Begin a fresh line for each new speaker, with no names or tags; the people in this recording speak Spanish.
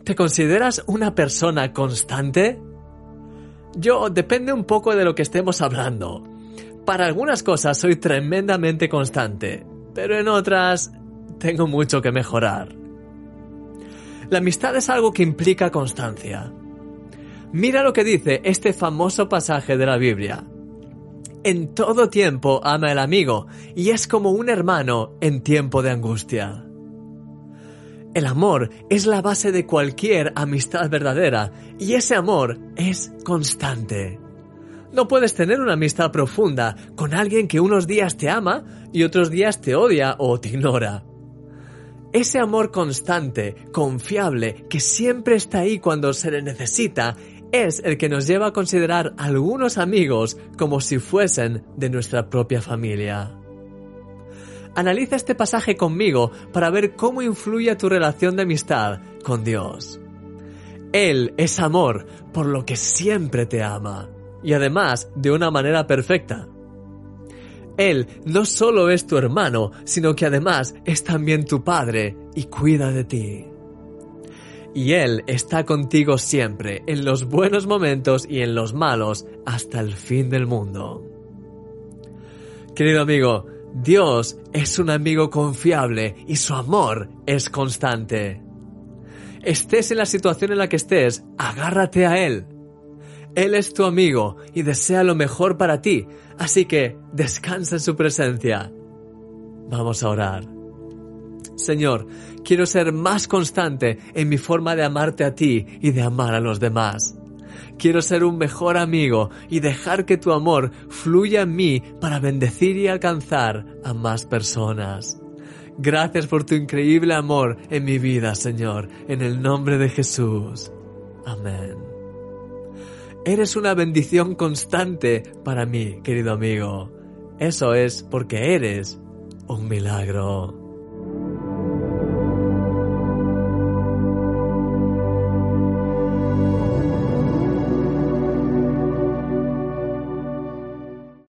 ¿Te consideras una persona constante? Depende un poco de lo que estemos hablando. Para algunas cosas soy tremendamente constante, pero en otras tengo mucho que mejorar. La amistad es algo que implica constancia. Mira lo que dice este famoso pasaje de la Biblia. En todo tiempo ama al amigo y es como un hermano en tiempo de angustia. El amor es la base de cualquier amistad verdadera y ese amor es constante. No puedes tener una amistad profunda con alguien que unos días te ama y otros días te odia o te ignora. Ese amor constante, confiable, que siempre está ahí cuando se le necesita, es el que nos lleva a considerar a algunos amigos como si fuesen de nuestra propia familia. Analiza este pasaje conmigo para ver cómo influye a tu relación de amistad con Dios. Él es amor, por lo que siempre te ama, y además de una manera perfecta. Él no solo es tu hermano, sino que además es también tu padre y cuida de ti. Y Él está contigo siempre, en los buenos momentos y en los malos, hasta el fin del mundo. Querido amigo, Dios es un amigo confiable y su amor es constante. Estés en la situación en la que estés, agárrate a Él. Él es tu amigo y desea lo mejor para ti, así que descansa en su presencia. Vamos a orar. Señor, quiero ser más constante en mi forma de amarte a ti y de amar a los demás. Quiero ser un mejor amigo y dejar que tu amor fluya en mí para bendecir y alcanzar a más personas. Gracias por tu increíble amor en mi vida, Señor, en el nombre de Jesús. Amén. Eres una bendición constante para mí, querido amigo. Eso es porque eres un milagro.